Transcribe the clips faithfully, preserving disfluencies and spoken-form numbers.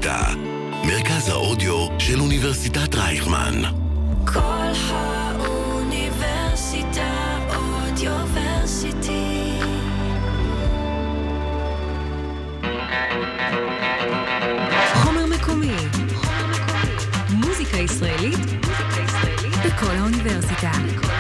האוניברסיטה, מרכז האודיו של אוניברסיטת רייכמן. כל האוניברסיטה אודיוורסיטי. חומר מקומי, מוזיקה ישראלית בכל האוניברסיטה.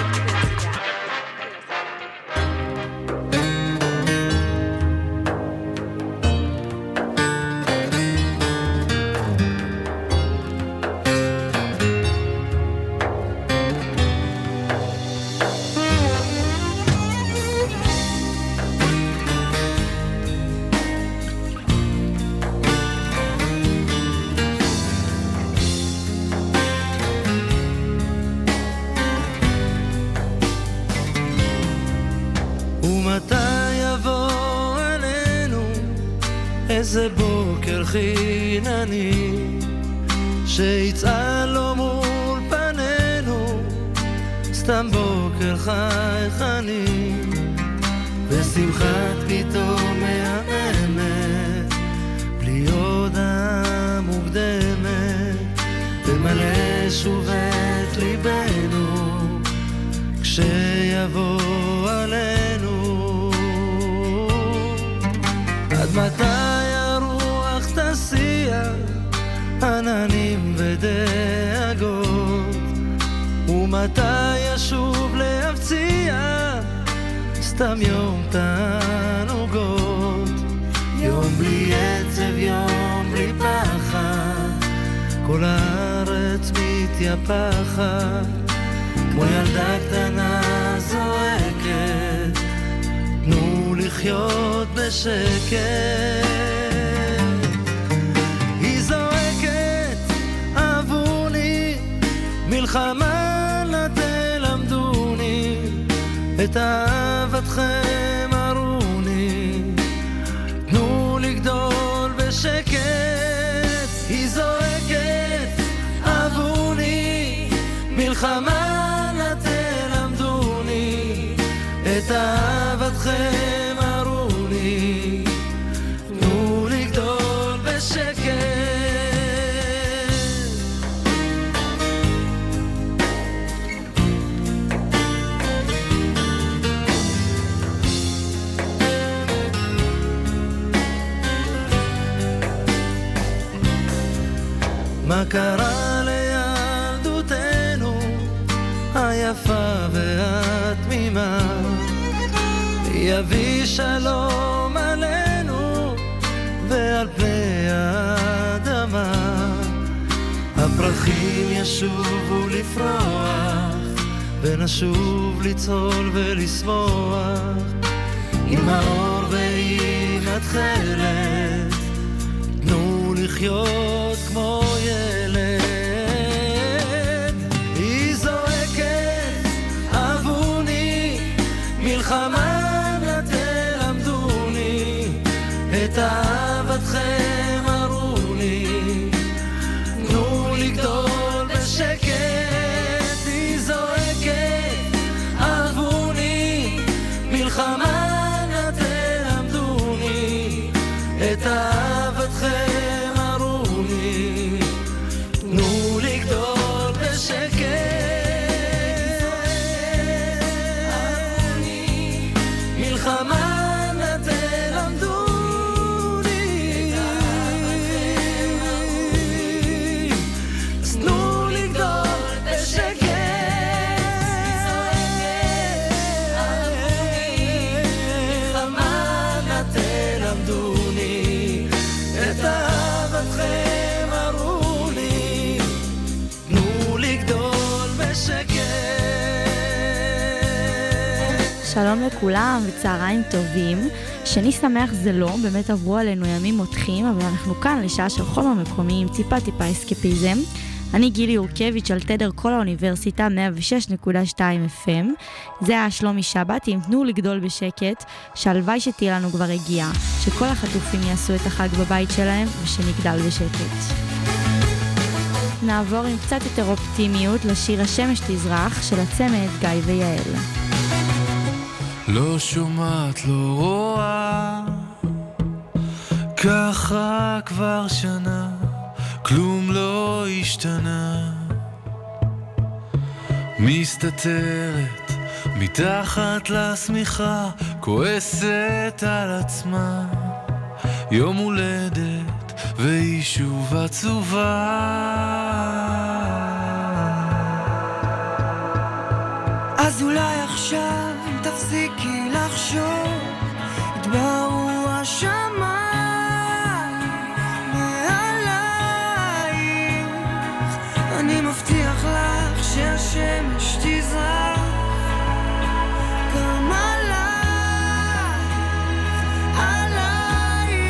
איזה בוקר חינני שיצא לו מול פנינו, סתם בוקר חייכני ושמחת פתאום מהממת, בלי הודעה מוקדמת, תמלא שוב את ליבנו כשיבוא עלינו. עד מתי הרוח תסיע עננים ודאגות, ומתי ישוב להפציע סתם יום תענוגות, יום בלי עצב, יום בלי פחד, כל הארץ מתייפחת כמו ילדה קטנה זועקת, תנו לחיות בשקט. היא זועקת, אהבוני, מלחמה לא תלמדוני, את אהבתכם ארוני, תנו לגדול בשקט. היא זועקת, אהבוני, מלחמה לא תלמדוני, את אהבתכם ארוני, תנו לגדול בשקט. מה קרה לילדותנו היפה והתמימה, יביא שלום עלינו ועל פני האדמה, הפרחים ישובו לפרוח ונשוב לצהול ולשמוח, עם האור ועם התחלת, תנו לחיות כמו ילד. היא זועקת, אהבוני, מלחמה את אהבתכם ארוני, תנו לגדול בשקט. היא זועקת, אהבוני, מלחמה לא תלמדוני, את אהבתכם ארוני, תנו לגדול בשקט. אהבוני, מלחמה שלום לכולם וצהריים טובים. שני שמח זה לא, באמת עברו עלינו ימים מותחים, אבל אנחנו כאן לשעה של חומר מקומי עם ציפה טיפה אסקפיזם. אני גילי אורקביץ' על תדר כל האוניברסיטה מאה ושש נקודה שתיים אף אם. זה היה שלומי שבת עם תנו לגדול בשקט, שהלוואי שתהיה לנו כבר הגיעה, שכל החטופים יעשו את החג בבית שלהם ושנגדל בשקט. נעבור עם קצת יותר אופטימיות לשיר השמש תזרח של הצמד גיא ויעל. לא שומעת, לא רואה, ככה כבר שנה, כלום לא השתנה, מסתתרת מתחת לשמיכה, כועסת על עצמה, יום הולדת והיא שוב עצובה. אז אולי עכשיו אם תפסיקי לחשוב, יתבעו השמיים מעלייך, אני מבטיח לך שהשמש תזרח גם עלייך, עלייך.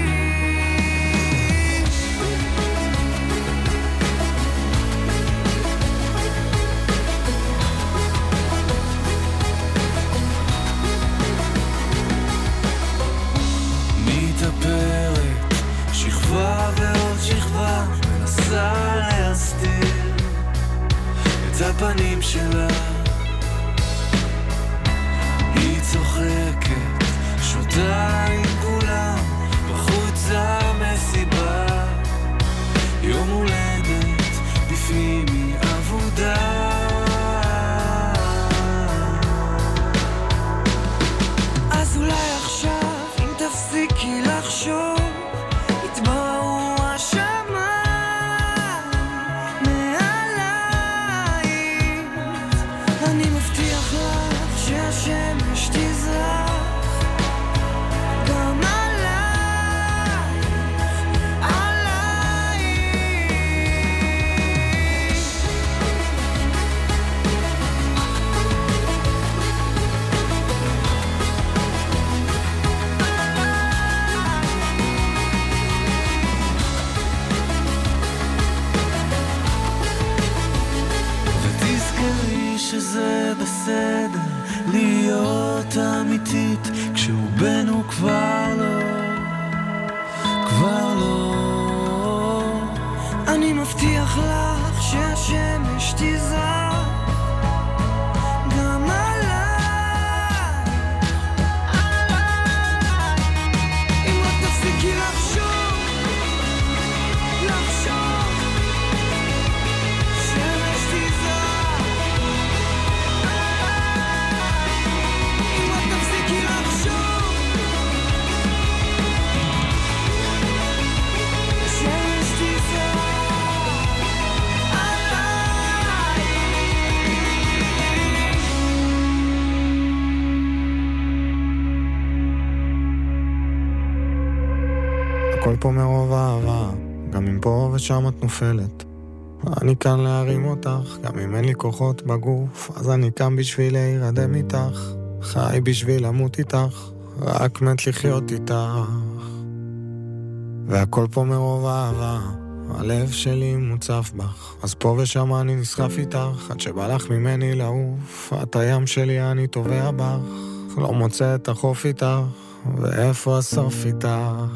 מתאפרת שכבה ועוד שכבה, מנסה להסתיר את הפנים שלה, היא צוחקת, שותה עם כולם, בחוץ המסיבה, יום הולדת בפנים היא עבודה. אז אולי עכשיו אם תפסיקי לחשוב, יתבעו השמיים מעלייך, אני מבטיח לך שהשמש תזרח גם עלייך, עלייך. ותזכרי שזה בסדר להיות אמיתית, כשהוא בן הוא כבר לא, כבר לא. אני מבטיח לך שהשמש תזרח גם עלייך, עלייך. אם רק תפסיקי לחשוב, לחשוב, שמש תזרח. אם רק תפסיקי לחשוב, שמש תזרח. הכל פה מרוב אהבה, גם אם פה ושם את נופלת. אני כאן להרים אותך, גם אם אין לי כוחות בגוף, אז אני כאן בשביל להירדם איתך, חי בשביל למות איתך, רק מת לחיות איתך. והכל פה מרוב אהבה, הלב שלי מוצף בך, אז פה ושם אני נסחף איתך, עד שבא לך ממני לעוף, את הים שלי אני טובע בך, לא מוצא את החוף איתך, ואיפה הסוף איתך.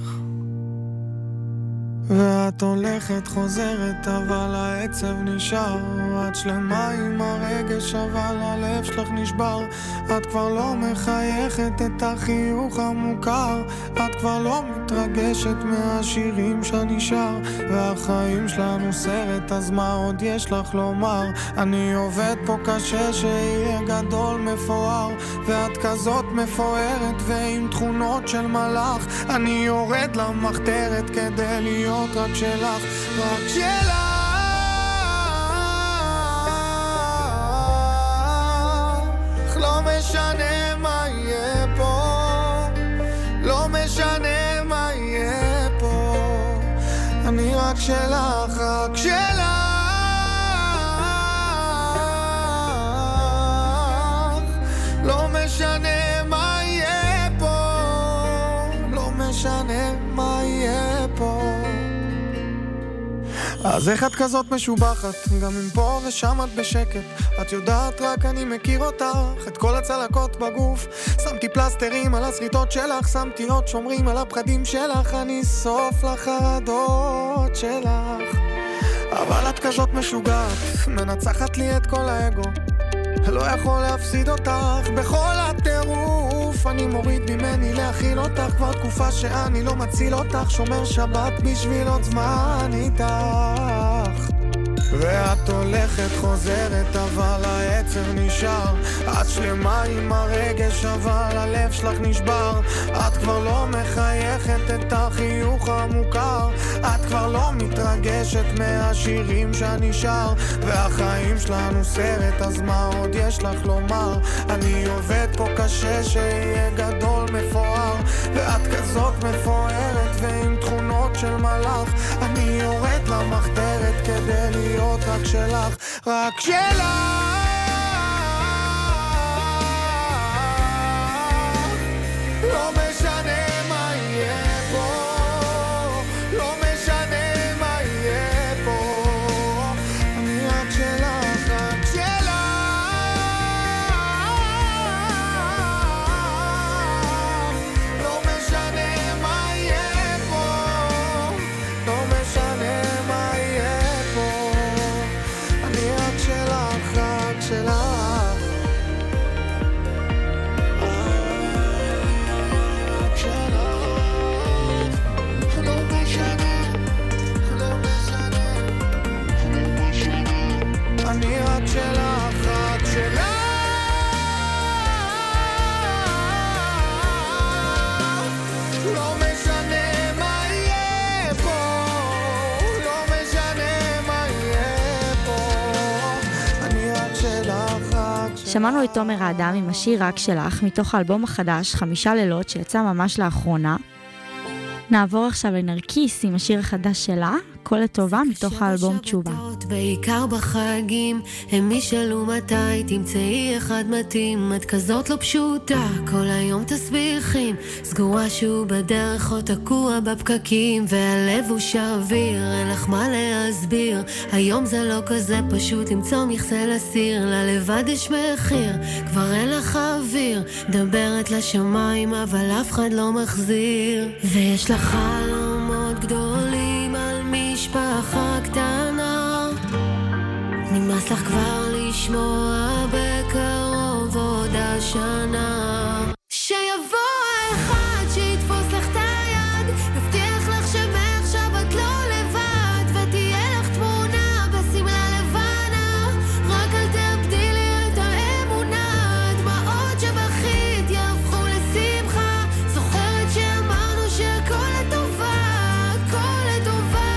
ואת הולכת חוזרת אבל העצב נשאר, את שלמה עם הרגש אבל הלב שלך נשבר, את כבר לא מחייכת את החיוך המוכר, את כבר לא מתרגשת מהשירים שנשאר, והחיים שלנו סרט, אז מה עוד יש לך לומר? אני עובד פה קשה שיהיה גדול מפואר, ואת כזאת מפוארת ועם תכונות של מלאך, אני יורד למחתרת כדי להיות רק שלך, רק שלך. לא משנה מה יהיה פה, לא משנה מה יהיה פה, אני רק שלך, רק שלך. לא משנה מה יהיה פה, לא משנה מה יהיה פה. אז איך את כזאת משובחת, גם אם פה ושם את בשקט, את יודעת רק אני מכיר אותך, את כל הצלקות בגוף, שמתי פלסטרים על הסריטות שלך, שמתי עוד שומרים על הפחדים שלך, אני סוף לחרדות שלך. אבל את כזאת משוגעת, מנצחת לי את כל האגו, לא יכול להפסיד אותך בכל הטירוף, אני מוריד ממני להכיל אותך, כבר תקופה שאני לא מציל אותך, שומר שבת בשביל עוד זמן איתך. ואת הולכת חוזרת אבל העצב נשאר, את שלמה עם הרגש אבל הלב שלך נשבר, את כבר לא מחייכת את החיוך המוכר, את כבר לא מתרגשת מהשירים שנשאר, והחיים שלנו סרט, אז מה עוד יש לך לומר? אני עובד פה קשה שיהיה גדול מפואר, ואת כזאת מפוארת ועם תכונות של מלאך, אני יורד למחתרת כדי להיות רק שלך, רק שלך. לא משנה מה יהיה פה, לא משנה מה יהיה פה, אני רק שלך, רק שלך. לא משנה מה יהיה פה, לא משנה מה יהיה פה, אני רק שלך, רק שלך. אני רק שלך, רק שלך. לא משנה מה יהיה פה, לא משנה מה יהיה פה, אני רק שלך, רק שלך. שמענו את תומר האדם עם השיר רק שלך מתוך האלבום החדש חמישה לילות שיצא ממש לאחרונה. נעבור עכשיו לנרקיס עם השיר החדש שלה, כל לטובה מתוך האלבום תשובה. בעיקר בחגים הם ישאלו מתי תמצאי אחד מתאים, את כזאת לא פשוטה, כל היום תסביכים, סגורה שהוא בדרך או תקוע בפקקים, והלב הוא שביר, אין לך מה להסביר, היום זה לא כזה פשוט למצוא מכסה לסיר, ללבד יש מחיר, כבר אין לך אוויר, דברת לשמיים אבל אף אחד לא מחזיר, ויש לך חלומות גדולים על משפחה קטנה, נמאס לך כבר לשמוע בקרוב עוד השנה, שיבוא אחד שיתפוס לך את היד, יבטיח לך שמעכשיו את לא לבד, ותהיה לך תמונה בשמלה לבנה, רק אל תאבדי לי את האמונה, הדמעות שבכית יהפכו לשמחה, זוכרת שאמרנו שהכל לטובה, הכל לטובה,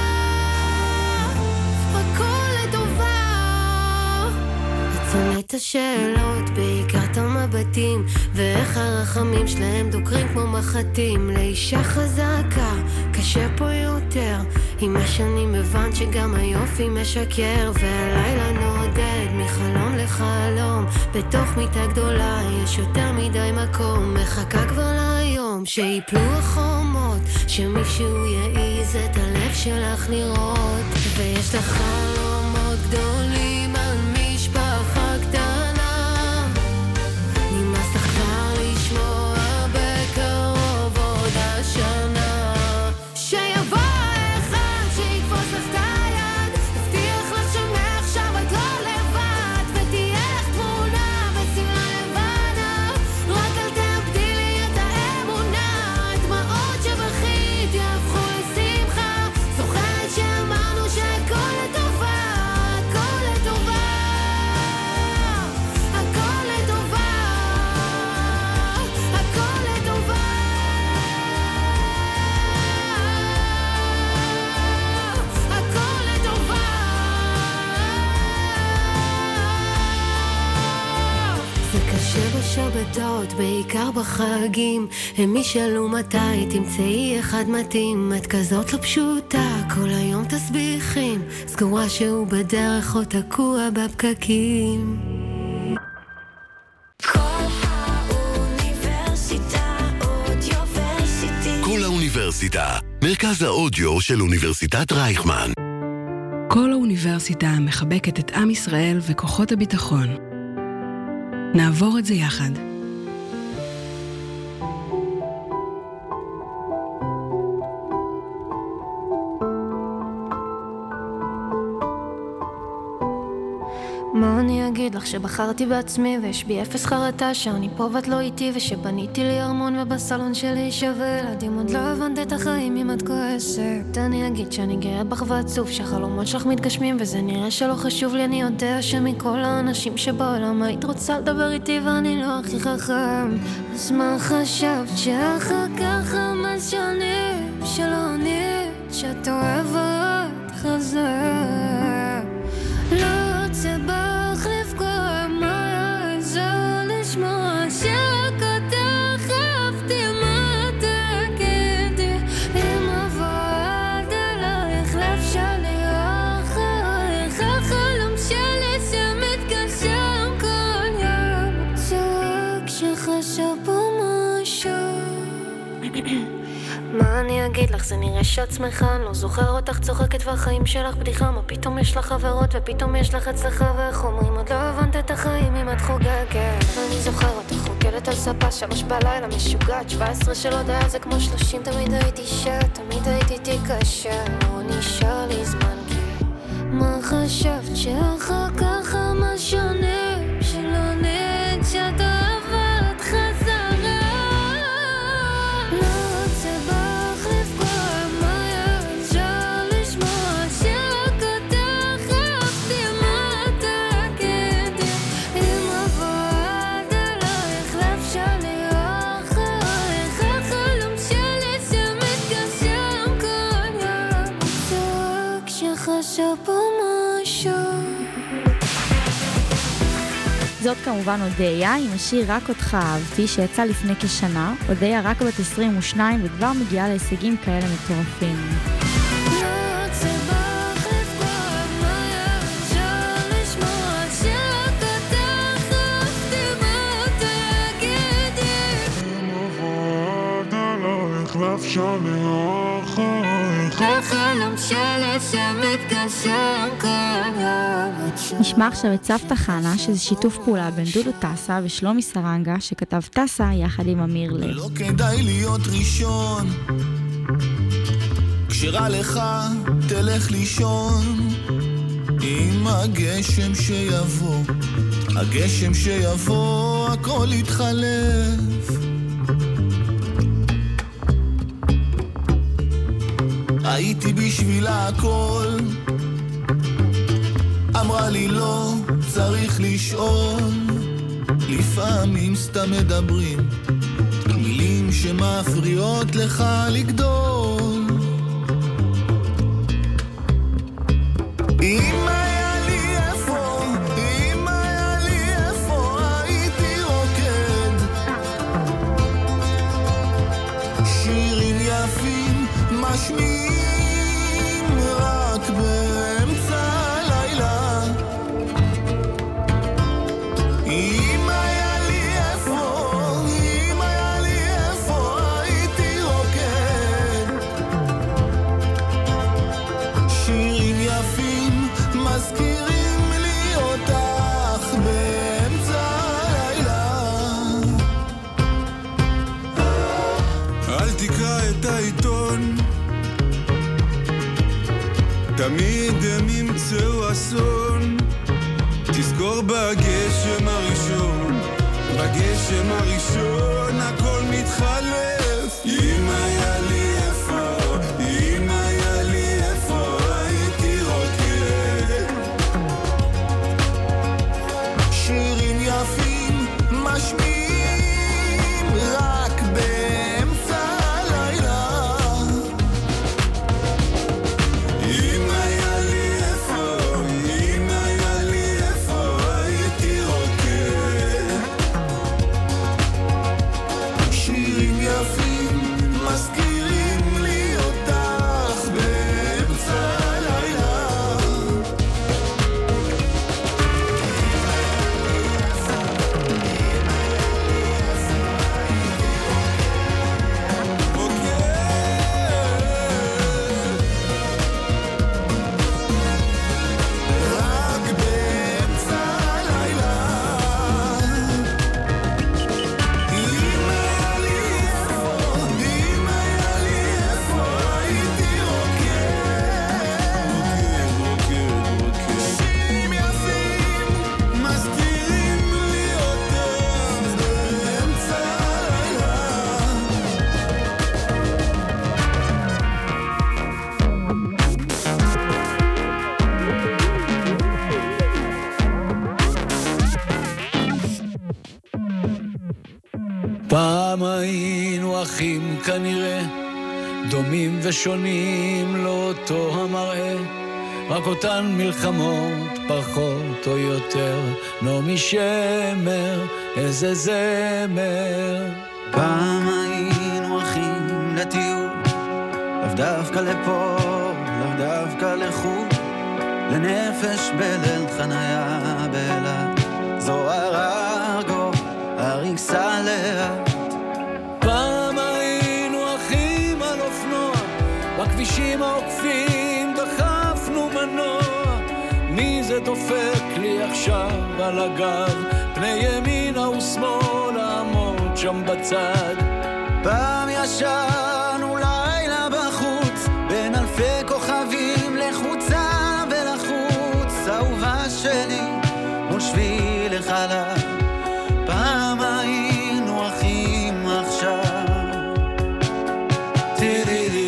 הכל לטובה. את שונאת השאלות, בעיקר את המבטים, ואיך הרחמים שלהם דוקרים כמו מחטים, לאישה חזקה קשה פה יותר, עם השנים הבנת שגם היופי משקר, והלילה נודד מחלום לחלום, בתוך מיטה גדולה יש יותר מדי מקום, מחכה כבר ליום שיפלו החומות, שמישהו יעיז את הלב שלך לראות, ויש לך חלומות גדולים על משפחה קטנה, נמאס לך כבר לשמוע בקרוב עוד השנה, שיבוא אחד שיתפוס לך את היד, יבטיח לך שמעכשיו את לא לבד, ותהיה לך תמונה בשמלה לבנה, רק אל תאבדי לי את האמונה, הדמעות שבכית יהפכו לשמחה, זוכרת שאמרנו שהכל לטובה, הכל לטובה, הכל לטובה, הכל לטובה, הכל לטובה. זה קשה בשבתות, בעיקר בחגים, הם ישאלו מתי תמצאי אחד מתאים, את כזאת לא פשוטה, כל היום תסביכים, סגורה שהוא בדרך או תקוע בפקקים. כל האוניברסיטה אודיוורסיטי. כל האוניברסיטה, מרכז האודיו של אוניברסיטת רייכמן. כל האוניברסיטה מחבקת את עם ישראל וכוחות הביטחון. נעבור את זה יחד. Mon אני אגיד לך שבחרתי בעצמי ויש בי אפס חרטה שאני פה ואת לא איתי ושבניתי לי ארמון ובסלון שלי שווה ילדים עוד לא הבנת את החיים אם את כועסת אני אגיד שאני גאה בך ועצוב שהחלומות שלך מתגשמים וזה נראה שלא חשוב לי אני יודע שמכל האנשים שבעולם היית רוצה לדבר איתי ואני לא הכי חכם אז מה חשבת שאחר כך רמז שונה שלא ענית שאת אוהבת חזק לא רוצה בך לפגוע מה יעזור לשמוע שרק אותך אהבתי מה תגידי אם עבוד עלייך לב שלי אחריך החלום שלי שמתגשם כל יום צועק שחשב פה משהו מה אני אגיד לך, זה נראה שאת שמחה, אני לא זוכר אותך צוחקת והחיים שלך בדיחה מה פתאום יש לך חברות ופתאום יש לך אצלך ואיך אומרים עוד לא הבנת את החיים אם את חוגגת אני זוכר אותך חוקלת על ספה שלוש בלילה משוגעת שבע עשרה של הודעה זה כמו שלושים תמיד הייתי שאת, תמיד הייתי איתי קשה לא נשאר לי זמן כי מה חשבת שאחר כך מה שונה שלא נד שאת אהבת חזרה זאת כמובן אודיה עם השיר רק אותך אהבתי שיצא לפני כשנה אודיה רק בת עשרים ושתיים וכבר מגיעה להישגים כאלה מטורפים נשמע עכשיו את סבתא חנה שזה שיתוף פעולה בין דודו טסה ושלומי סרנגה שכתב טסה יחד עם אמיר לב לא כדאי להיות ראשון כשרע לך תלך לישון עם הגשם שיבוא הגשם שיבוא הכל יתחלף הייתי בשבילה הכל אמרה לי לא צריך לשאול לפעמים סתם מדברים מילים שמפריעות לך לגדול אם היה לי איפה אם היה לי איפה הייתי רוקד שירים יפים משמיעים רק באמצע הלילה אם היה לי איפה אם היה לי איפה הייתי רוקד שירים יפים מזכירים לי אותך באמצע הלילה אל תקרא את העיתון תמיד הם ימצאו אסון תזכור בגשם הראשון בגשם הראשון הכל מתחלף אם היה לי איפה אם היה לי איפה הייתי רוקד שירים יפים משמיעים רק באמצע הלילה אם היה לי איפה אם היה לי איפה הייתי רוקד שירים יפים מזכירים פעם היינו אחים כנראה, דומים ושונים לאותו המראה, רק אותן מלחמות פחות או יותר, נעמי שמר, איזה זמר. פעם היינו אחים לטיול, לאו דווקא לפה, לאו דווקא לחו"ל, לנפש בליל חניה באילת, זוהר ארגו, אריק סלט. פעם היינו אחים על אופנוע, בכבישים העוקפים דחפנו מנוע, מי זה דופק לי עכשיו על הגב, פני ימינה ושמאלה עמוד שם בצד. פעם ישנו לילה בחוץ, בין אלפי כוכבים לחוצה ולחוץ, אהובה שלי מול שביל החלב. פעם היינו אחים עכשיו. טירירי.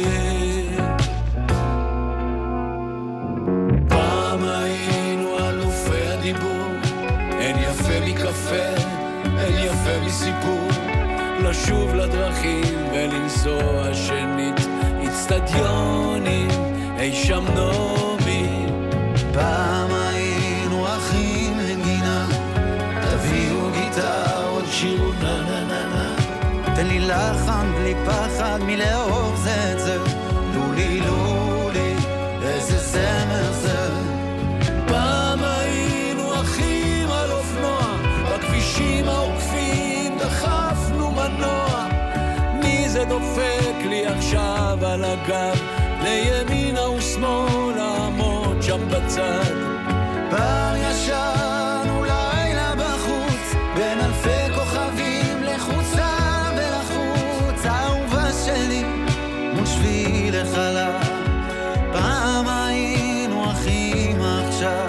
פעם היינו אלופי הדיבור, אין יפה מקפה, אין יפה מסיפור, לשוב לדרכים ולנסוע שנית, אצטדיונים אי שם נעמי. פעם היינו אחים לגינה, תביאו גיטרות, שירו נה נה נה נה, תן לי לחן בלי פחד מלאהוב זה את זה, לולי לולי, איזה זמר זה. פעם היינו אחים על אופנוע, בכבישים העוקפים דחפנו מנוע, מי זה דופק לי עכשיו על הגב, לימינה ושמאלה עמוד שם בצד. פעם ישנו לילה בחוץ, בין אלפי כוכבים לחוצה ולחוץ, אהובה שלי מול שביל החלב. פעם היינו אחים עכשיו.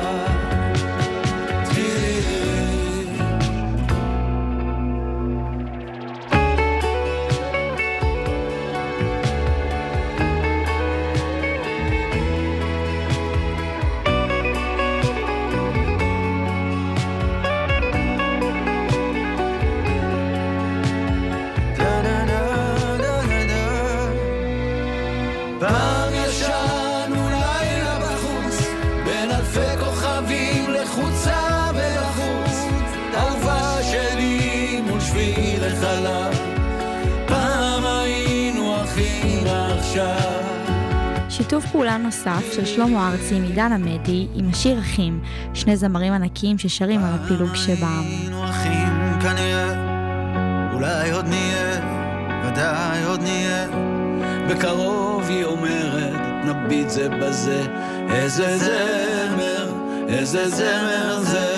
פעם היינו אחים עכשיו. שיתוף פעולה נוסף של שלמה ארצי עם עידן עמדי עם השיר אחים, שני זמרים ענקיים ששרים על הפילוג שבעם. היינו אחים כנראה, אולי עוד נהיה, ודאי עוד נהיה, בקרוב היא אומרת נביט זה בזה, איזה זמר, איזה זמר זה.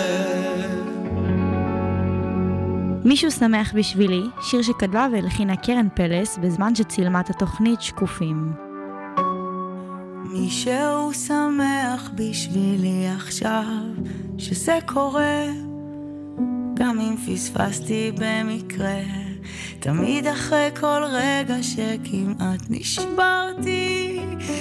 מישהו שמח בשבילי, שיר שכתבה והלחינה קרן פלס בזמן שצילמה את התוכנית שקופים. מישהו שמח בשבילי עכשיו שזה קורה, גם אם פספסתי במקרה, תמיד אחרי כל רגע שכמעט נשברתי,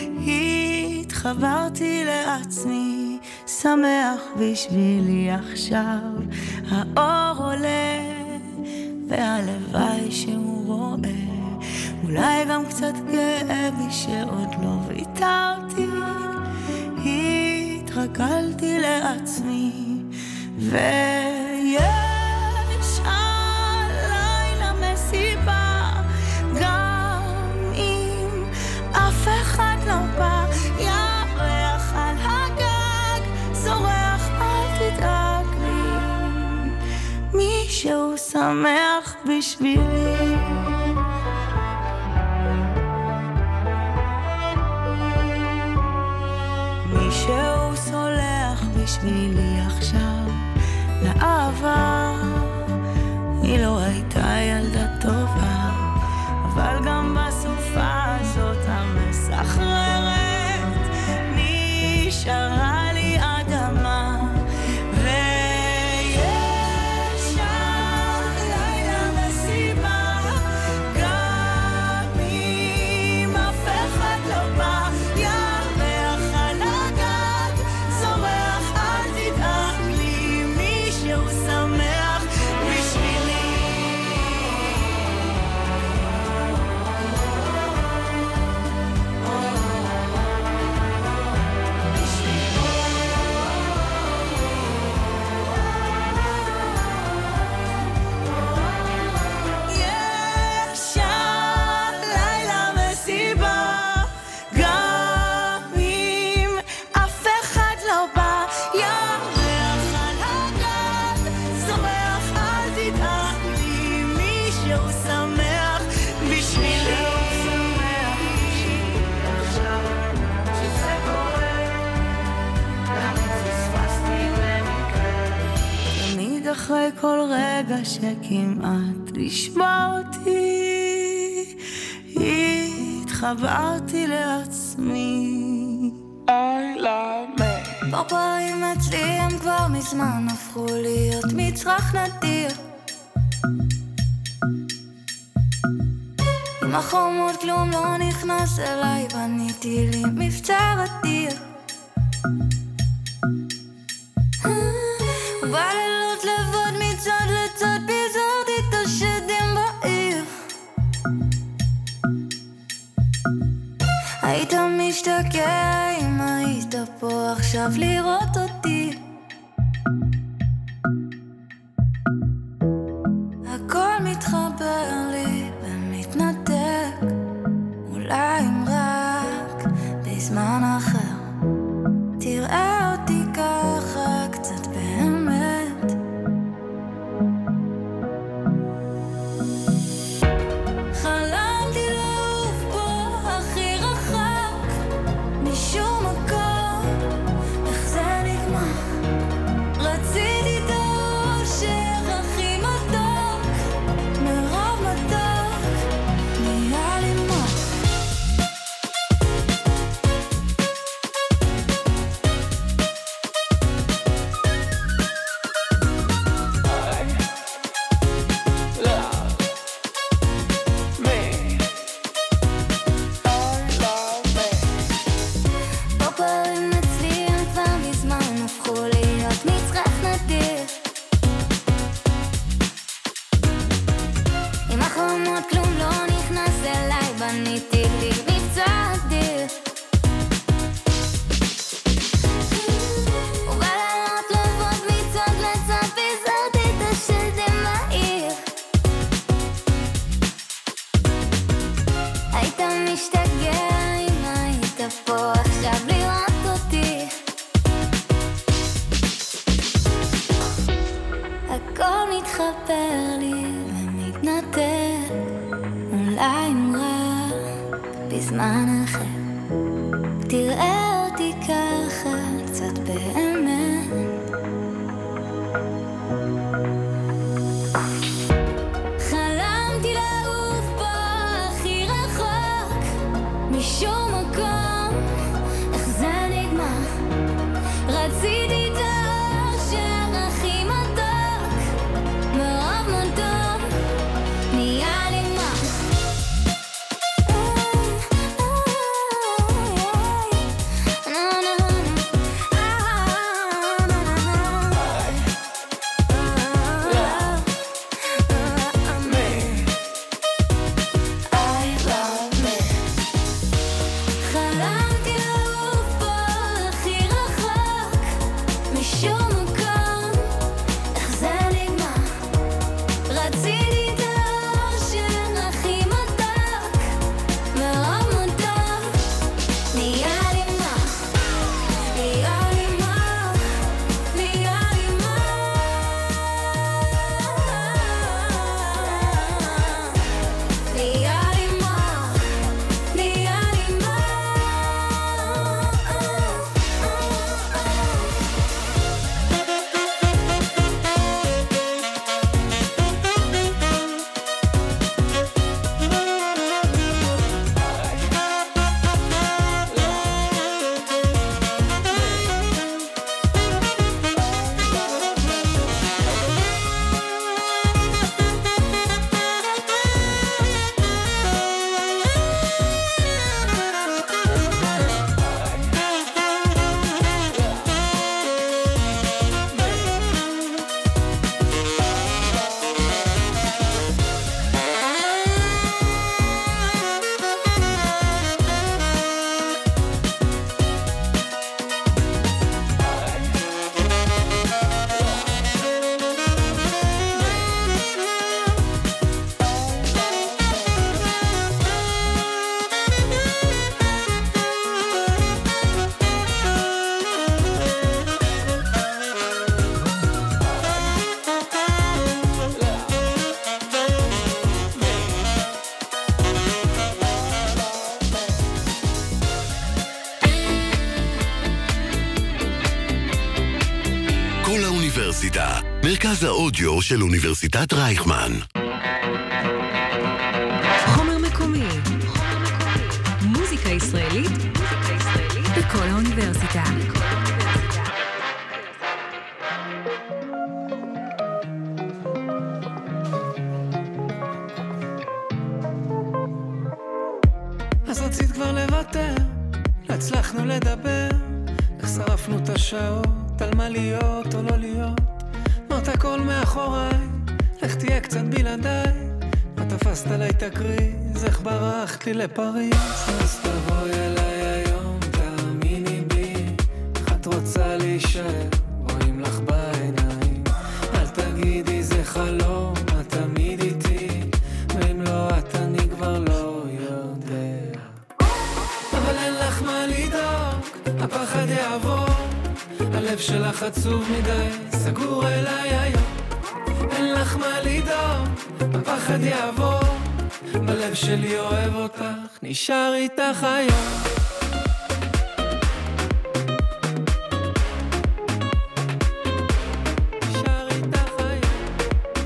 התחברתי לעצמי, שמח בשבילי עכשיו, האור עולה והלוואי שהוא רואה, אולי גם קצת גאה בי שעוד לא ויתרתי, התרגלתי לעצמי, ויש הלילה מסיבה, גם אם אף אחד לא בא, ירח על הגג, זורח אל תדאג לי, מישהו שמח בשבילי. מישהו סולח בשבילי עכשיו, לאהבה היא לא הייתה ילדה טובה, אבל גם בסופה הזאת המסחררת נשארה לי אדמה, ויש הלילה מסיבה, גם אם אף אחד לא בא, ירח על הגג, זורח אל תדאג לי, מישהו שמח בשבילי. הוא שמח בשבילי. תמיד אחרי כל רגע שכמעט לשמוע אותי, התחברתי לעצמי. I love me. פרפרים אצלי הם כבר מזמן הפכו להיות מצרך נדיר. עם החומות כלום לא נכנס אליי, בניתי לי מבצר אדיר. ובלילות לבד מצד לצד פיזרתי את השדים בעיר. היית משתגע אם היית פה עכשיו לראות אותי. הכל מתחבר לי ומתנתק, אולי אם רק בזמן אחר תראה אותי ככה קצת באמת. חלמתי לעוף פה הכי רחק משום מקום, איך זה נגמר? רציתי את האושר הכי מתוק, מרוב מתוק נהיה לי מות. פופרים אצלי הם כבר מזמן הפכו להיות מצרך נדיר. עם החומות כלום לא נכנס אליי, בניתי לי מבצע אדיר. ובלילות לבד מצד לצד פיזרתי את השדים בעיר. היית משתגע אם היית פה עכשיו לראות אותי. הכל מתחבר לי ומתנתק, אולי אם רק בזמן אחר תראה אותי ככה קצת באמת. חלמתי לעוף פה הכי רחוק משום מקום, איך זה נגמר? רציתי את האושר הכי מתוק, מרוב מתוק נהיה לי מח. האוניברסיטה, מרכז האודיו של אוניברסיטת רייכמן. חומר מקומי, מוזיקה ישראלית, בכל האוניברסיטה. אז רצית כבר לוותר, לא הצלחנו לדבר, איך שרפנו את השעות, על מה להיות או לא להיות. אמרת הכל מאחוריי, לך תהיה קצת בלעדיי, מה תפסת עליי תקריז, איך ברחת לי לפריז. אז תבואי אליי היום, תאמיני בי, איך את רוצה להישאר, רואים לך בעיניים, אל תגידי זה חלום, את תמיד איתי, ואם לא את אני כבר לא יודע. אבל אין לך מה לדאוג, הפחד יעבור, הלב שלך עצוב מדי, סגור אליי היום. אין לך מה לדאוג, הפחד יעבור, בלב שלי אוהב אותך, נשאר איתך היום. נשאר איתך היום.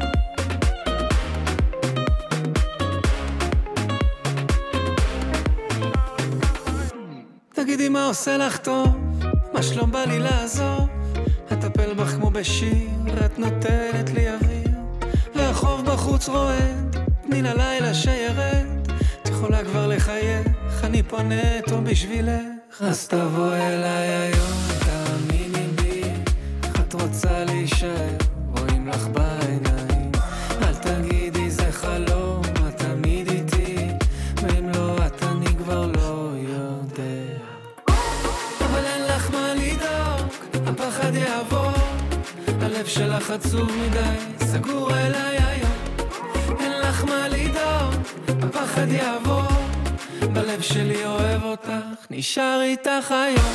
תגידי מה עושה לך טוב, מה שלום בא לי לעזור, אטפל בך כמו בשיר, את נותנת לי אוויר, והחוב בחוץ רועד, תני ללילה שירד, את יכולה כבר לחייך, אני פונה טוב בשבילך. אז תבואי אליי היום, תאמיני בי, איך את רוצה להישאר, רואים לך בעיניים, אל תגידי זה חלום, את תמיד איתי, ואם לא את אני כבר לא יודע. אבל אין לך מה לדאוג, הפחד יעבור, הלב שלך עצוב מדי, סגור אליי היום. אין לך מה לדאוג, הפחד יעבור, בלב שלי אוהב אותך, נשאר איתך היום.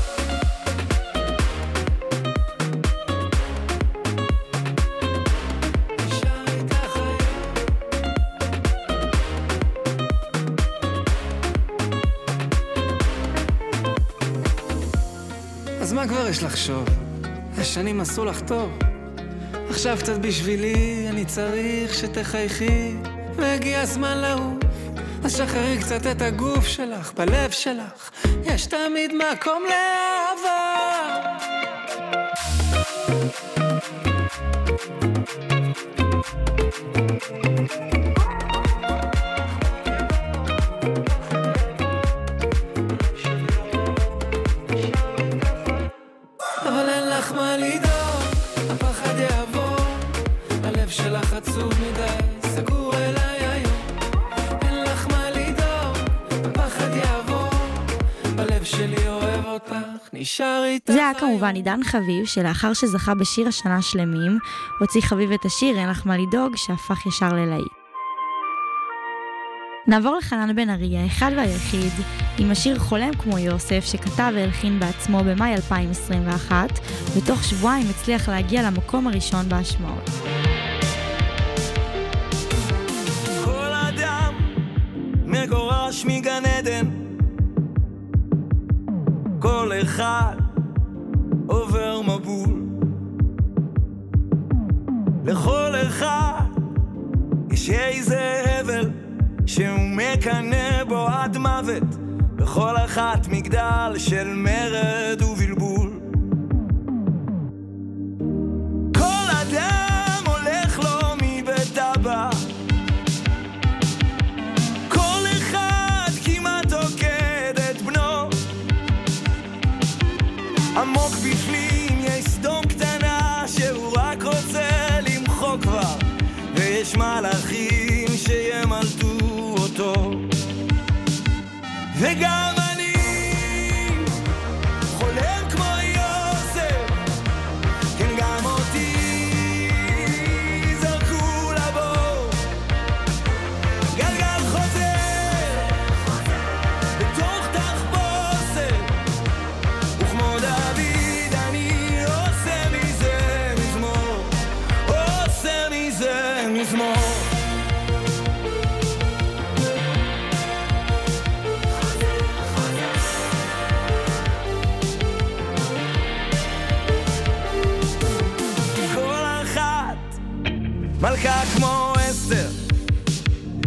נשאר איתך היום. אז מה כבר יש לחשוב? השנים עשו לך טוב, עכשיו קצת בשבילי, אני צריך שתחייכי, והגיע הזמן לעוף, אז שחררי קצת את הגוף שלך, בלב שלך, יש תמיד מקום לאהבה. אבל אין לך מה לדאוג, הפחד יעבור, הלב שלך עצוב מדי, סגור אליי היום. אין לך מה לדאוג, הפחד יעבור, בלב שלי אוהב אותך, נשאר איתך. זה היה כמובן עידן חביב, שלאחר שזכה בשיר השנה שלמים, הוציא חביב את השיר אין לך מה לדאוג, שהפך ישר ללהיט. נעבור לחנן בן ארי, האחד והיחיד, עם השיר חולם כמו יוסף, שכתב והלחין בעצמו במאי אלפיים עשרים ואחת, ותוך שבועיים הצליח להגיע למקום הראשון בהשמעות. כל אדם מגורש מגן עדן, כל אחד עובר מבול, לכל אחד יש איזה הבל שהוא מקנה בו עד מוות, בכל אחת מגדל של מרד ובלבול. כל אדם הולך לו מבית אבא, כל אחד כמעט עוקד את בנו, עמוק בפנים יש סדום קטנה שהוא רק רוצה למחוק כבר, ויש מלאכים שימלטו אותו. וגם אני חולם כמו יוסף, כן גם אותי זרקו לבור, גלגל חוזר בתוך תחפושת, וכמו דוד אני עושה מזה מזמור, עושה מזה מזמור.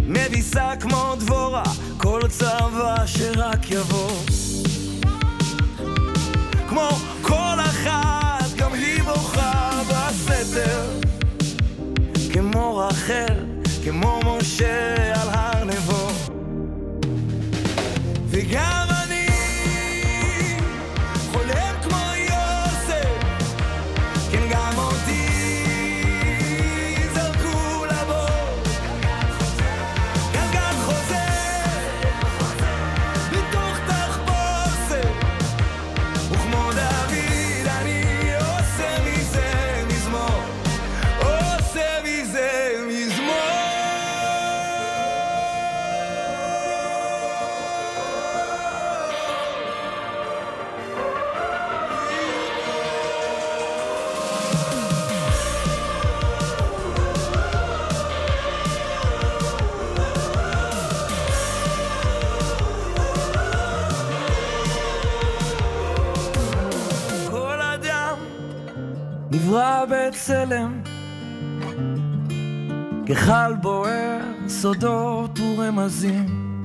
מביסה כמו דבורה כל צבא שרק יבוא. כמו כל אחת גם היא בוכה בסתר, כמו רחל, כמו משה על הר נבו. וגם אני חולם כמו יוסף, כן גם אותי זרקו לבור. גלגל חוזר בתוך תחפושת, וכמו דוד אני עושה מזה מזמור, עושה מזה מזמור. כל אדם נברא בצלם, כחל בוער סודות ורמזים.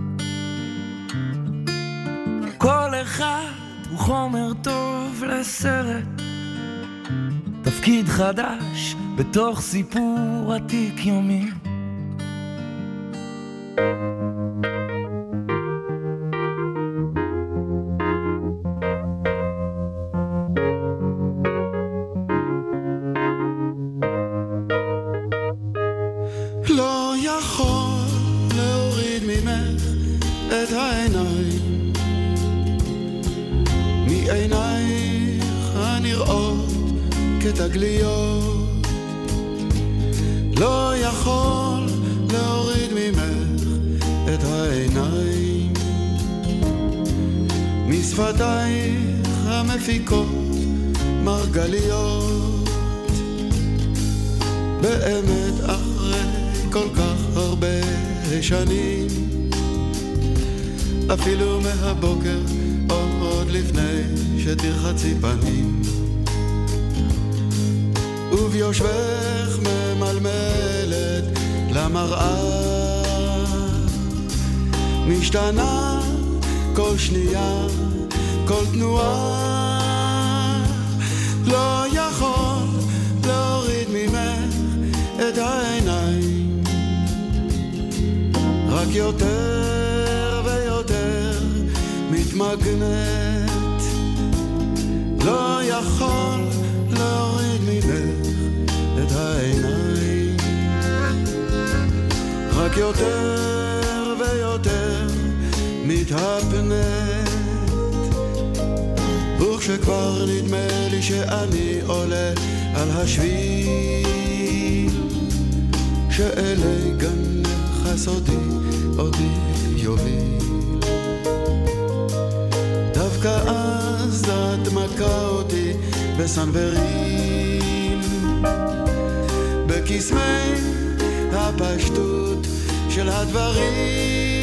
כל אחד הוא חומר טוב לסרט, תפקיד חדש בתוך סיפור עתיק יומי. לא יכול להוריד ממך את העיניים, מעינייך הנראות כתגליות. לא יכול להוריד ממך את העיניים, משפתייך המפיקות מרגליות. באמת אחרי כל כך הרבה שנים, אפילו מהבוקר עוד לפני שתרחצי פנים, וביושבך ממלמלת למראה, משתנה כל שנייה כל תנועה. לא יכול להוריד ממך את העיניים, רק יותר ויותר מתמגנת. לא יכול להוריד ממך את העיניים, רק יותר ויותר מתהפנת. וכשכבר נדמה לי שאני עולה על השביל, שאלי גנך הסודי אותי יוביל, דווקא אז את מכה אותי בסנוורים, בקסמי הפשטות של הדברים.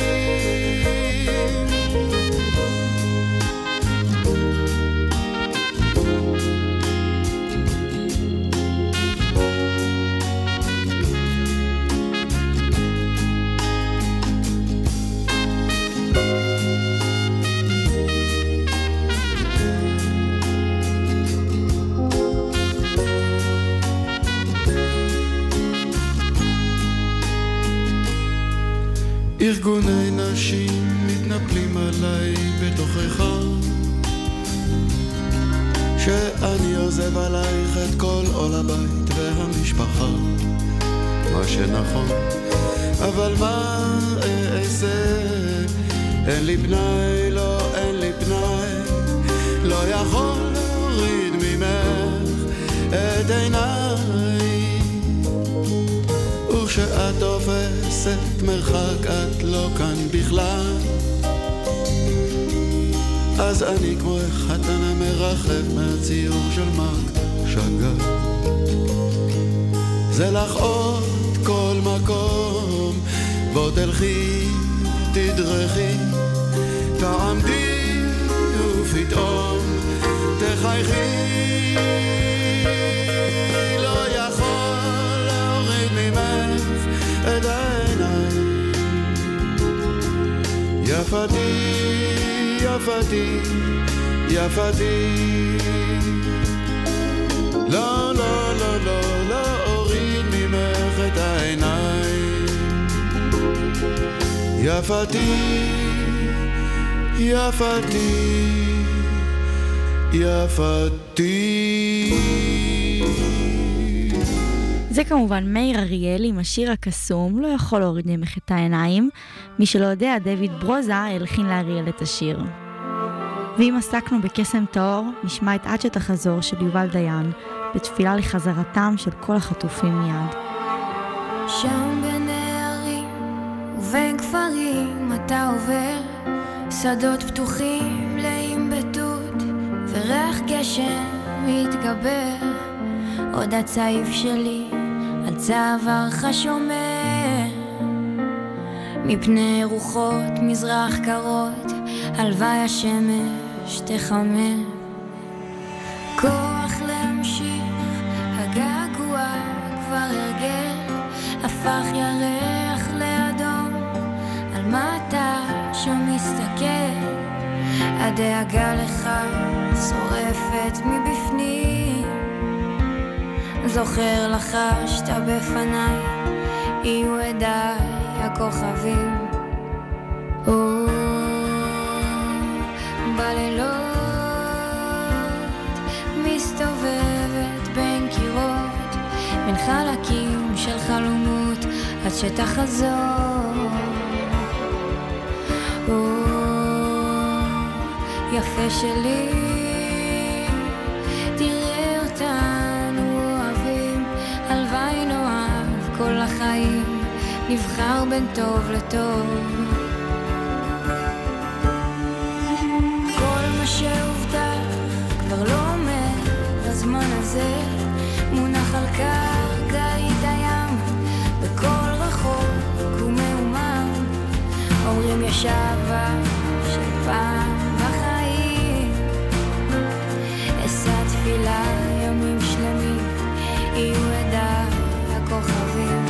ארגוני נשים מתנפלים עליי בתוכך, שאני עוזב עלייך את כל עול הבית והמשפחה. מה שנכון, אבל מה אעשה? אין לי פנאי, לא אין לי פנאי, לא יכול להוריד ממך את עיניי. וכשאת תופסת מרחק את לא כאן בכלל, אז אני כמו חתן המרחב מהציור של מרק שגר. זה לך עוד כל מקום, בוא תלכי תדרכי, תעמדי ופתאום תחייכי. לא יכול להוריד ממך את העיניים, יפתי, יפתי, יפתי. לא, לא, לא, לא, לא אוריד ממך את העיניים. יפתי, יפתי, יפתי. זה כמובן מאיר אריאל עם השיר הקסום, לא יכול להוריד ממך את העיניים. מי שלא יודע, דויד ברוזה הלחין לאריאל את השיר. ואם עסקנו בקסם טהור, נשמע את עד שתחזור של יובל דיין, בתפילה לחזרתם של כל החטופים מיד. שם בין הערים ובין כפרים אתה עובר, שדות פתוחים מלאים בתות, וריח גשם מתגבר. עוד הצעיף שלי על צווארך שומר, מפני רוחות מזרח קרות, הלוואי השמש תחמם. כוח להמשיך, הגעגוע כבר הרגל, הפך ירח לאדום, על מה אתה שם מסתכל? הדאגה לך שורפת מבפנים, זוכר לחשת בפניי, יהיו עדיי הכוכבים. או בלילות מסתובבת בין קירות, בין חלקים של חלומות עד שתחזור. או יפה שלי, תראה אותנו אוהבים, הלוואי נאהב כל החיים, נבחר בין טוב לטוב. כל מה שהובטח כבר לא עומד בזמן הזה, מונח על קרקעית הים, בכל רחוק ומאומם, אומרים יש אהבה של פעם בחיים. אשא תפילה ימים שלמים, יהיו עדיי הכוכבים.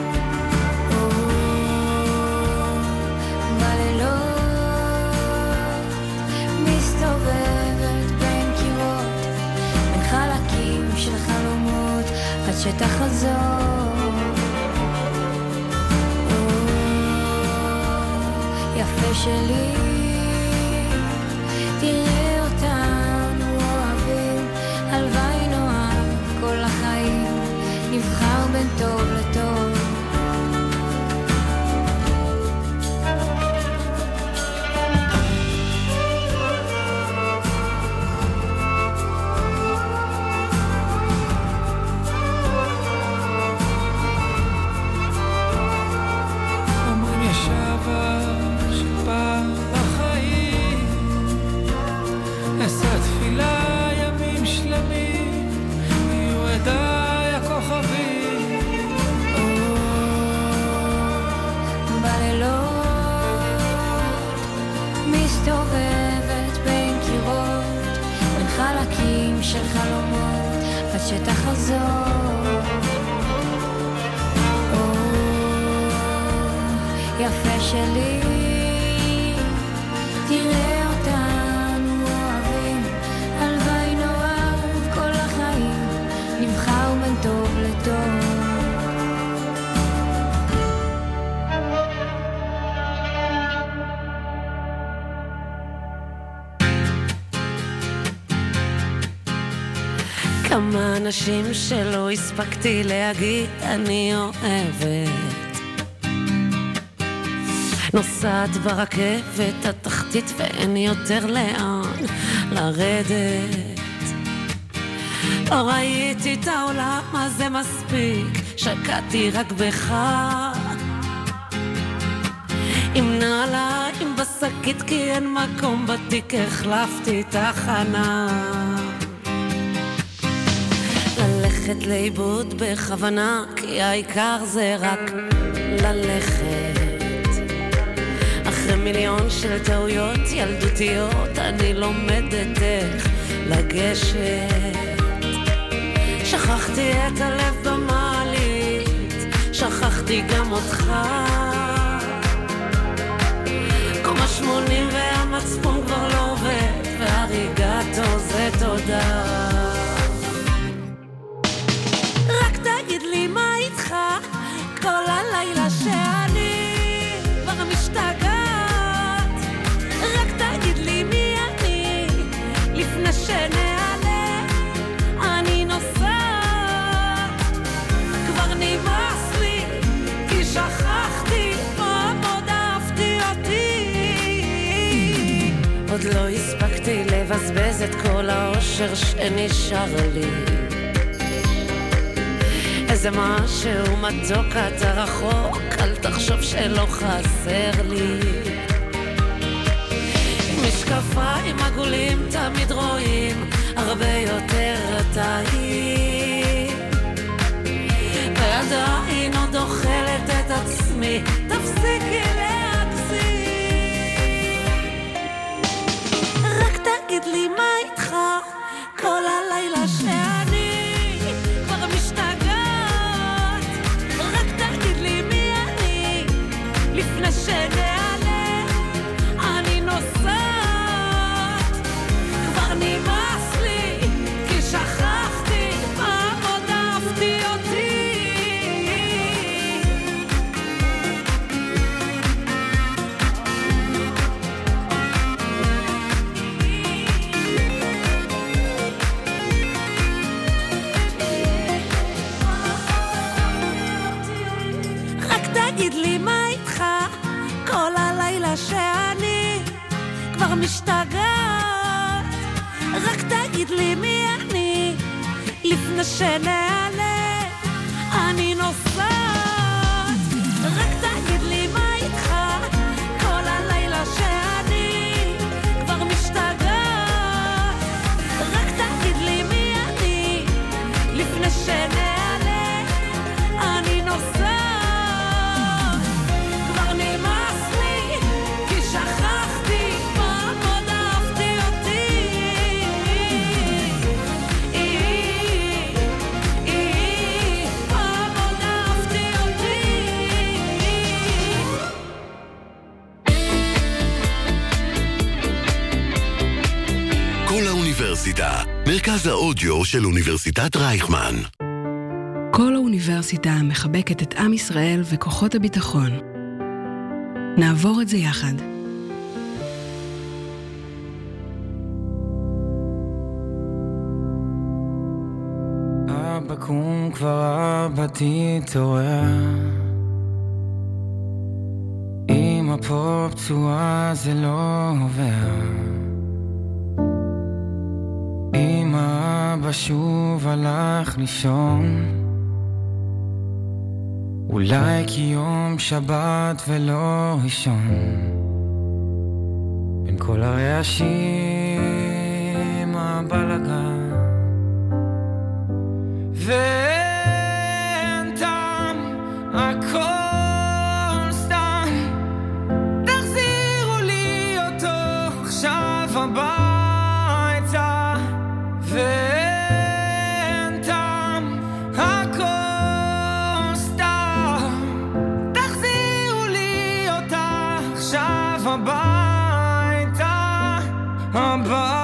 מסתובבת בין קירות, בין חלקים של חלומות עד שתחזור. יפה שלי, תראה אותנו אוהבים, הלוואי נאהב כל החיים, נבחר בין טוב לטוב. של חלומות עד שתחזור. או יפה שלי, תראה אותנו אוהבים, הלוואי נאהב כל החיים, נבחר בין טוב לטוב. כמה אנשים שלא הספקתי להגיד אני אוהבת, נוסעת ברכבת התחתית ואין יותר לאן לרדת. לא ראיתי את העולם הזה מספיק, שקעתי רק בך, עם נעליים בשקית כי אין מקום בתיק, החלפתי תחנה. ללכת לאיבוד בכוונה, כי העיקר זה רק ללכת. אחרי מיליון של טעויות ילדותיות, אני לומדת איך לגשת. שכחתי את הלב במעלית, שכחתי גם אותך. כל מה עוד לא הספקתי לבזבז את כל האושר שנשאר לי. איזה משהו מתוק אתה רחוק, אל תחשוב שלא חסר לי. משקפיים עגולים תמיד רואים הרבה יותר טעים, ועדיין עוד אוכלת את עצמי, תפסיקי להגזים. רק תגיד לי מה איתך כל הלילה שאני כבר משתגעת. רק תגיד לי מי אני לפני שנעלה אני נוסעת. כבר נמאס לי כי שכחתי פעם עוד אהבתי אותי. רק תגיד לי מה איתך כל הלילה שאני כבר משתגעת. רק תגיד לי מי אני לפני שנעלה אני נוסעת. רק תגיד לי מה איתך כל הלילה שאני כבר משתגעת. רק תגיד לי מי אני לפני שנעלה אני נוסעת. כבר נמאס לי כי שכחתי פעם עוד אהבתי אותי. פעם עוד אהבתי אותי. כל האוניברסיטה, מרכז האודיו של אוניברסיטת רייכמן. כל האוניברסיטה מחבקת את עם ישראל וכוחות הביטחון. נעבור את זה יחד. אבא קום כבר, אבא תתעורר. אמא פה פצועה זה לא עובר. אמא אבא שוב הלך לישון. אולי כי יום שבת ולא ראשון. בין כל הרעשים הבלגן ואין טעם הכל סתם. תחזירו לי אותו עכשיו הביתה ואין טעם הכל סתם. תחזירו לי אותה עכשיו הביתה הביתה.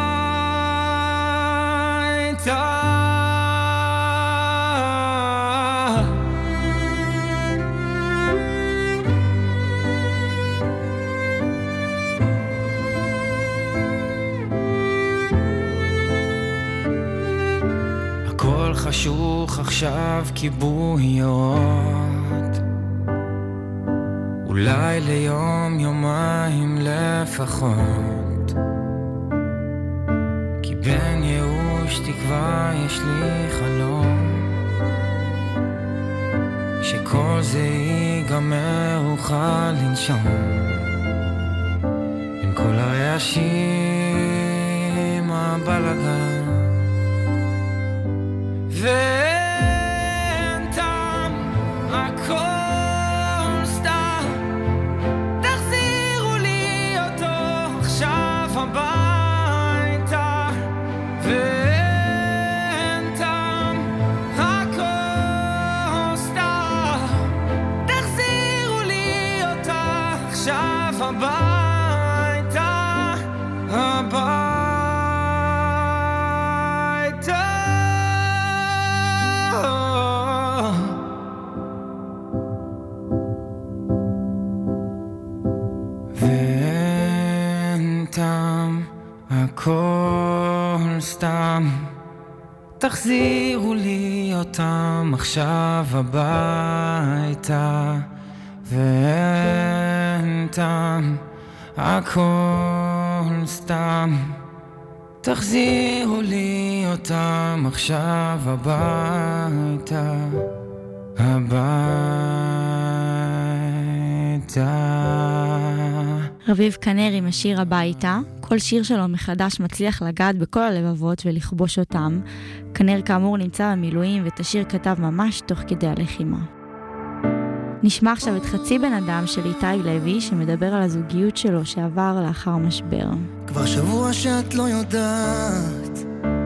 הכל חשוך עכשיו כיבוי אורות. אולי ליום יומיים לפחות. כי בין ייאוש תקווה יש לי חלום. שכל זה ייגמר אוכל לנשום. בין כל הרעשים הבלגן ואין טעם הכל סתם. תחזירו לי אותו עכשיו הביתה ואין טעם הכל סתם. תחזירו לי אותה עכשיו הביתה הביתה. הכל סתם. תחזירו לי אותם עכשיו הביתה ואין טעם הכל סתם. תחזירו לי אותם עכשיו הביתה, הביתה. רביב כנר עם השיר הביתה. כל שיר שלו מחדש מצליח לגעת בכל הלבבות ולכבוש אותם. כנר כאמור נמצא במילואים ואת השיר כתב ממש תוך כדי הלחימה. נשמע עכשיו את חצי בן אדם של איתי לוי שמדבר על הזוגיות שלו שעבר לאחר משבר. כבר שבוע שאת לא יודעת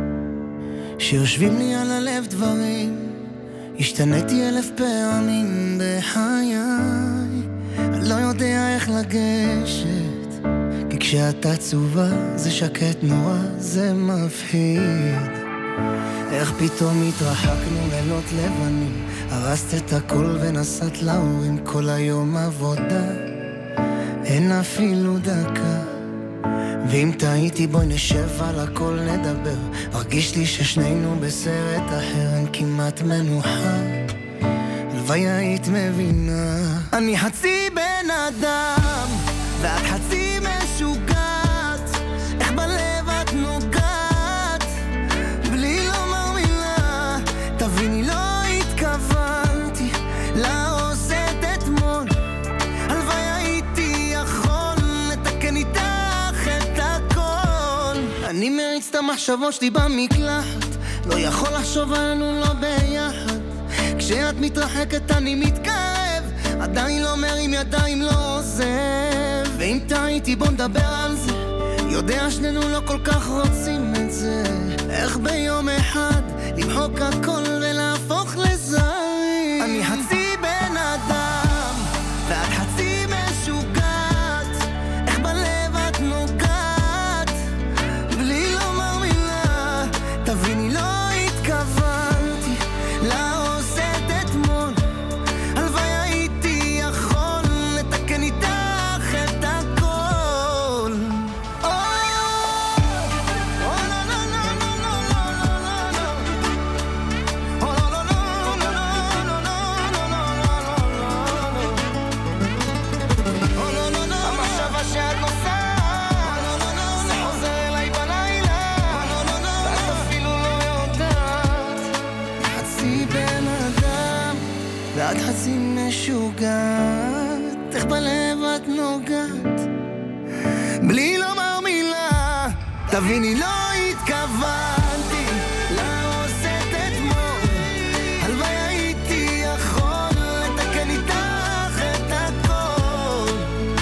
שיושבים לי על הלב דברים, השתניתי אלף פעמים בחיי, אני לא יודע איך לגשת, כי כשאת עצובה זה שקט נורא, זה מפחיד. איך פתאום התרחקנו לילות לבנים, הרסת את הכל ונסעת להורים, כל היום עבודה, אין אפילו דקה. ואם טעיתי בואי נשב על הכל נדבר, מרגיש לי ששנינו בסרט אחר, אין כמעט מנוחה, הלוואי היית מבינה. אני חצי בן אדם ואת חצי משוגעת, איך בלב את נוגעת בלי לומר מילה, תביני לא התכוונתי לעושת אתמול, הלוואי הייתי יכול לתקן איתך את הכל. אני מריץ את המחשבות שלי במקלחת, לא יכול לחשוב עלינו לא ביחד, כשאת מתרחקת אני מתקרב, עדיין לא מרים ידיים לא עוזב. ואם טעיתי בוא נדבר על זה, יודע שנינו לא כל כך רוצים את זה, איך ביום אחד למחוק הכל ולהפוך לזרים. אני חצי בן אדם ואת חצי משוגעת, איך בלב את נוגעת בלי לומר מילה, תביני לא התכוונתי לעושת אתמול, הלוואי הייתי יכול לתקן איתך את הכל. המחשבה שאת נוסעת זה חוזר אליי בלילה, ואת אפילו לא יודעת. חצי בן אדם ואת חצי משוגעת, איך בלב את נוגעת בלי לומר מילה, תביני לא התכוונתי לעושת אתמול, הלוואי הייתי יכול לתקן איתך את הכל.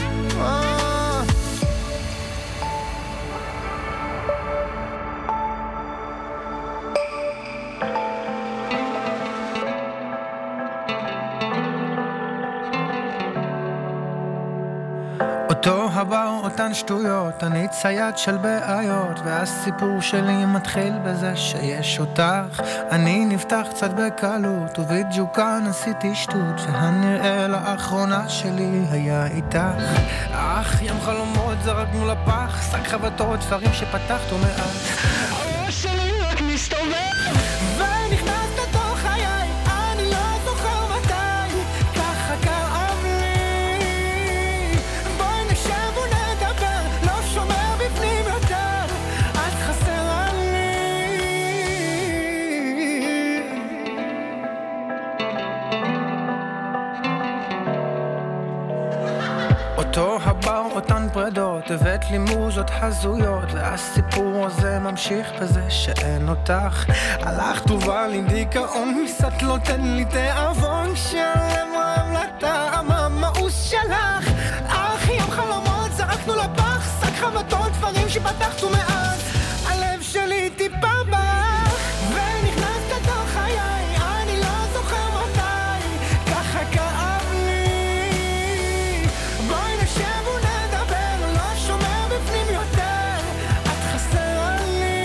אותו הבר, אותן שטויות, אני צייד של בעיות, והסיפור שלי מתחיל בזה שיש אותך. אני נפתח קצת בקלות, ובדיוק כאן עשיתי שטות, והנראה לאחרונה שלי היה איתך. אך ים חלומות זרקנו לפח, שק חבטות, דברים שפתחת מאז. הראש שלי רק מסתובב, ונכנס לתוך חיי, אני לא זוכר מתי, ככה כאב לי. בואי נשב ונדבר, לא שומר בפנים יותר, את חסרה לי. אותו הבר, אותן פרדות, הבאת לי מוזות הזויות, והסיפור הזה ממשיך בזה שאין אותך. הלכת ובא לי דיכאון, מסת לא תן לי תאבון, שלם רב לטעם המאוס שלך. אך ים חלומות זרקנו לפח, שק חבטות, דברים שפתחת ומאז הלב שלי טיפה בך, ונכנסת לתוך חיי, אני לא זוכר מתי, ככה כאב לי. בואי נשב ונדבר, לא שומר בפנים יותר, את חסרה לי.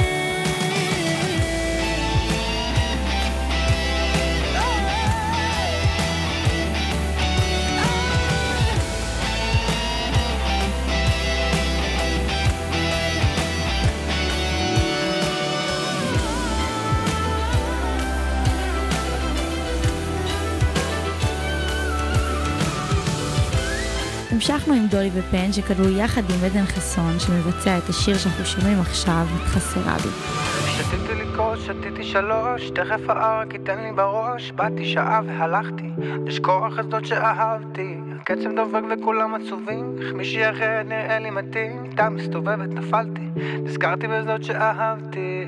המשכנו עם דולי ופן שכתבו יחד עם עדן חסון שמבצע את השיר שאנחנו שומעים עכשיו, חסרה בי. שתיתי לי כוס, שתיתי שלוש, תכף הערק ייתן לי בראש, באתי שעה והלכתי, לשכוח את זאת שאהבתי, הקצב דובק וכולם עצובים, איך מישהי אחרת נראה לי מתאים, איתה מסתובבת נפלתי, נזכרתי בזאת שאהבתי.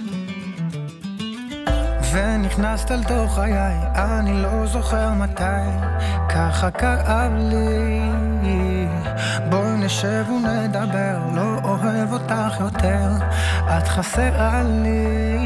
ונכנסת אל תוך חיי, אני לא זוכר מתי, ככה כאב לי. בואי נשב ונדבר, לא אוהב אותך יותר, את חסרה לי.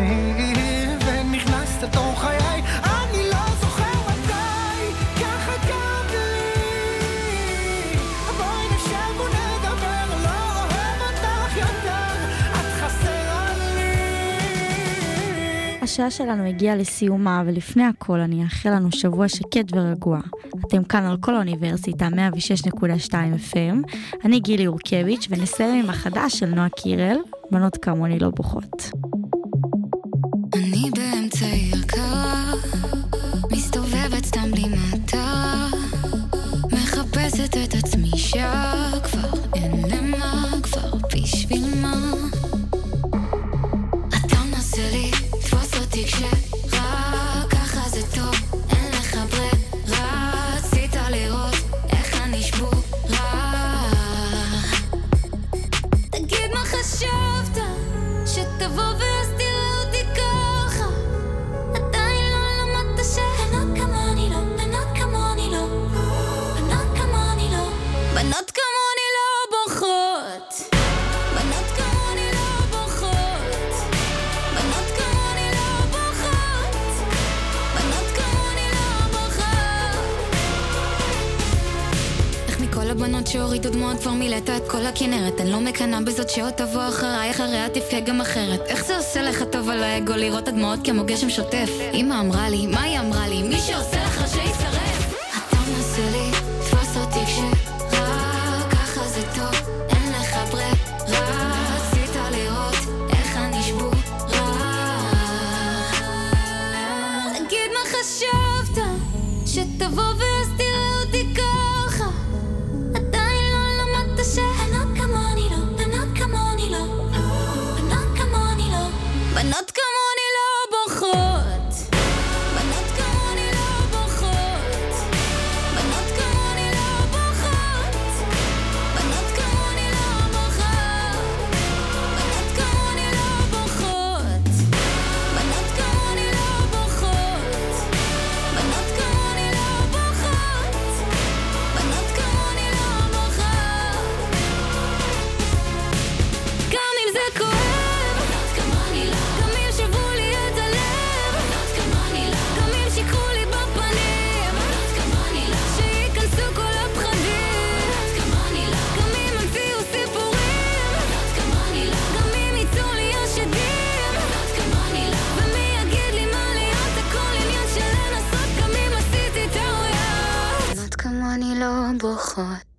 ונכנסת אל תוך חיי, אני לא זוכר מתי, ככה כאב לי. בואי נשב ונדבר, לא אוהב אותך יותר, את חסרה לי. השעה שלנו הגיעה לסיומה, ולפני הכל אני אאחל לנו שבוע שקט ורגוע. אתם כאן על כל האוניברסיטה מאה ושש נקודה שתיים אף אם. אני גילי אורקביץ' ונסיים עם החדש של נועה קירל, בנות כמוני לא בוכות. אני באמצע עיר קרה, מסתובבת סתם בלי מטרה, מחפשת את עצמי שכבר אין למה, כבר בשביל מה אתה מנסה לי תפוס אותי כשרע, ככה זה טוב, אין לך ברירה, רצית לראות איך אני שבורה, תגיד מה חשבת שתבוא ואז תראה אותי ככה, עדיין לא למדת שבנות כמוני לא, בנות כמוני לא, בנות כמוני לא, בנות כמוני לא בוכות, בנות כמוני לא בוכות, בנות כמוני לא בוכות, בנות כמוני לא בוכות. איך מכל הבנות שהורידו דמעות כבר מילאת את כל הכנרת, אני לא מקנה בזאת שעוד תבוא אחריי, אחריה תפקה גם אחרת. איך זה עושה לך טוב על האגו לראות הדמעות כמו גשם שוטף? אמא אמרה לי, מה היא אמרה לי? מי שעושה לך שישרף. אתה מנסה לי תפוס אותי כשרע, ככה זה טוב, אין לך ברירה, רצית לראות איך אני שבורה, תגיד מה חשבת שתבוא ואז תראה אותי ככה, עדיין לא למדת שבנות כמוני לא, בנות כמוני לא, בנות כמוני לא, בנות כמוני לא בוכות, בנות כמוני לא בוכות, בנות כמוני לא בוכות, בנות כמוני לא בוכות, בנות כמוני לא בוכות, בנות כמוני לא בוכות, בנות כמוני לא בוכות, בנות כמוני לא בוכות, גם אם זה כואב, בנות כמוני לא, גם אם שברו לי את הלב, בנות כמוני לא, גם אם שיקרו לי בפנים, בנות כמוני לא, שייכנסו כל הפחדים, בנות כמוני לא, גם אם המציאו סיפורים, בנות כמוני לא, גם אם ייצאו לי השדים, בנות כמוני לא, ומי יגיד לי מה להיות, הכל עניין של לנסות, גם אם עשיתי טעויות, בנות כמוני לא בוכות.